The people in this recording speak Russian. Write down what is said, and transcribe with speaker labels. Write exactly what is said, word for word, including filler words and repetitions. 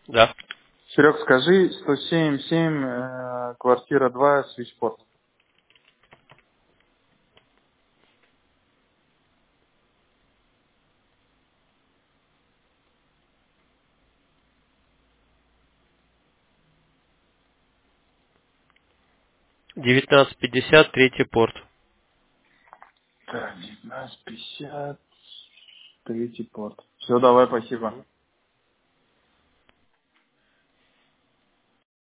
Speaker 1: Да.
Speaker 2: Серег, скажи, сто семь семь, э, квартира два, свитчпорт.
Speaker 1: девятнадцать пятьдесят, третий порт.
Speaker 2: Так, девятнадцать пятьдесят, третий порт. Все, давай, спасибо.